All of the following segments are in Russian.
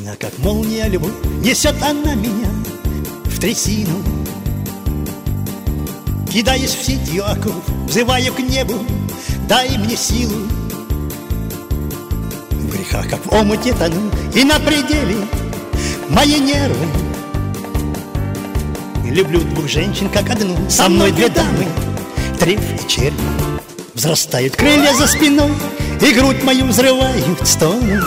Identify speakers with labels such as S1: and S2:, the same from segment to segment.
S1: Она, как молния, любовь, несет она меня в трясину. Кидаюсь в сетью оков, взываю к небу, дай мне силу. В грехах, как в омуте, тону, и на пределе мои нервы. Люблю двух женщин, как одну, со мной две дамы, треф и червь. Взрастают крылья за спиной, и грудь мою взрывают стоны.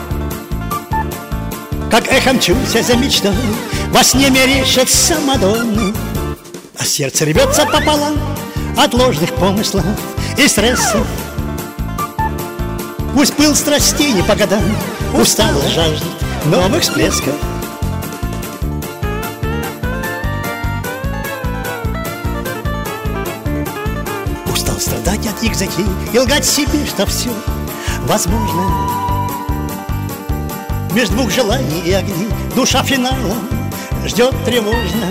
S1: Как эхо мчусь я за мечтой, во сне мерещатся Мадонны. А сердце рвется пополам от ложных помыслов и стрессов. Пусть пыл страстей не по годам устало жаждет новых всплесков. Устал страдать от их затей и лгать себе, что все возможно. Между двух желаний и огней душа финала ждет тревожно.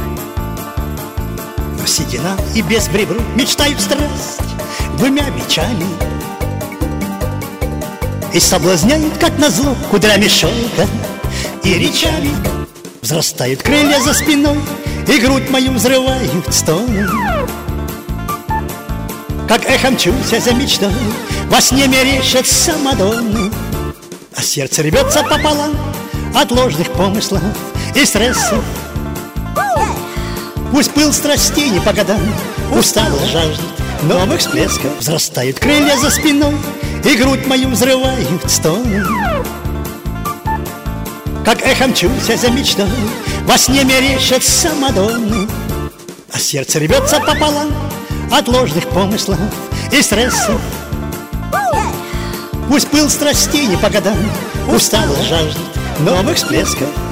S1: Но седина и без бребру мечтают страсть двумя мечами и соблазняют, как назло, кудрями шелка и речами. Взрастают крылья за спиной, и грудь мою взрывают стоны. Как эхо мчусь я за мечтой, во сне мерещатся Мадонны. А сердце рвется пополам от ложных помыслов и стрессов. Пусть пыл страстей не по годам устало жаждет новых всплесков. Взрастают крылья за спиной, и грудь мою взрывают стоны. Как эхо мчусь я за мечтой, во сне мерещатся Мадонны. А сердце рвется пополам от ложных помыслов и стрессов. Пусть пыл страстей не по годам устало жаждет новых всплесков.